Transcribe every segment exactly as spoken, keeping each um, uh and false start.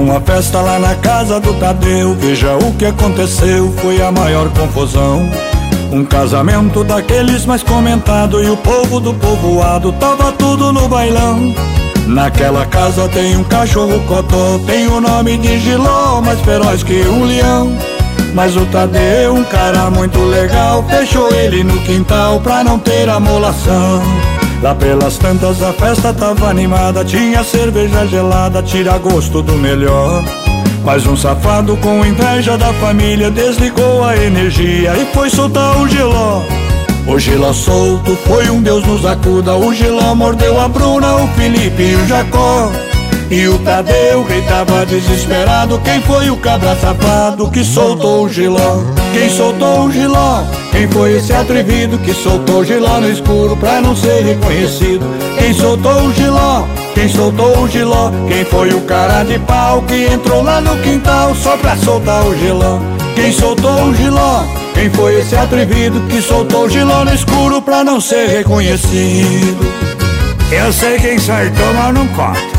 numa festa lá na casa do Tadeu. Veja o que aconteceu, foi a maior confusão. Um casamento daqueles mais comentado, e o povo do povoado tava tudo no bailão. Naquela casa tem um cachorro cotó, tem o nome de Giló, mais feroz que um leão. Mas o Tadeu, um cara muito legal, fechou ele no quintal pra não ter amolação. Lá pelas tantas a festa tava animada, tinha cerveja gelada, tira gosto do melhor. Mas um safado com inveja da família desligou a energia e foi soltar o Giló. O Giló solto foi um Deus nos acuda. O Giló mordeu a Bruna, o Felipe e o Jacó. E o Tadeu gritava desesperado: quem foi o cabra safado que soltou o Giló? Quem soltou o Giló? Quem foi esse atrevido que soltou o Giló no escuro pra não ser reconhecido? Quem soltou o Giló? Quem soltou o Giló? Quem foi o cara de pau que entrou lá no quintal só pra soltar o Giló? Quem soltou o Giló? Quem foi esse atrevido que soltou o Giló no escuro pra não ser reconhecido? Eu sei quem soltou, mas não conta.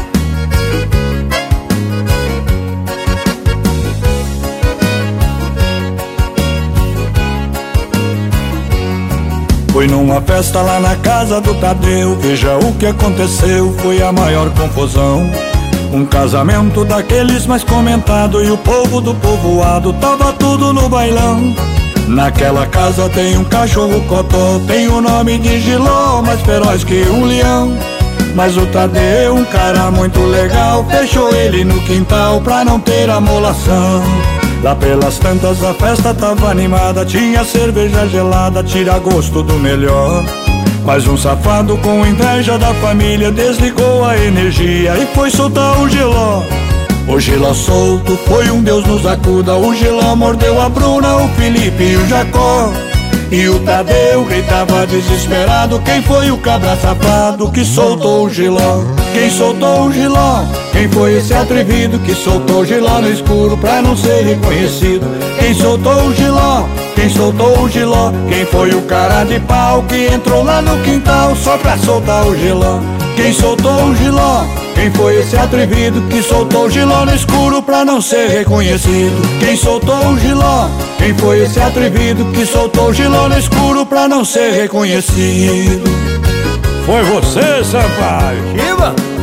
Foi numa festa lá na casa do Tadeu. Veja o que aconteceu, foi a maior confusão. Um casamento daqueles mais comentado, e o povo do povoado tava tudo no bailão. Naquela casa tem um cachorro cotó, tem o nome de Giló, mais feroz que um leão. Mas o Tadeu, um cara muito legal, fechou ele no quintal pra não ter amolação. Lá pelas tantas a festa tava animada, tinha cerveja gelada, tira gosto do melhor. Mas um safado com inveja da família desligou a energia e foi soltar o Giló. O Giló solto foi um Deus nos acuda. O Giló mordeu a Bruna, o Felipe e o Jacó. E o Tadeu gritava desesperado: quem foi o cabra safado que soltou o Giló? Quem soltou o Giló? Quem foi esse atrevido que soltou o Giló no escuro pra não ser reconhecido? Quem soltou o Giló? Quem soltou o Giló? Quem foi o cara de pau que entrou lá no quintal só pra soltar o Giló? Quem soltou o Giló? Quem foi esse atrevido que soltou o Giló no escuro pra não ser reconhecido? Quem soltou o Giló? Quem foi esse atrevido que soltou o Giló no escuro pra não ser reconhecido? Foi você, Sampaio. Chiba!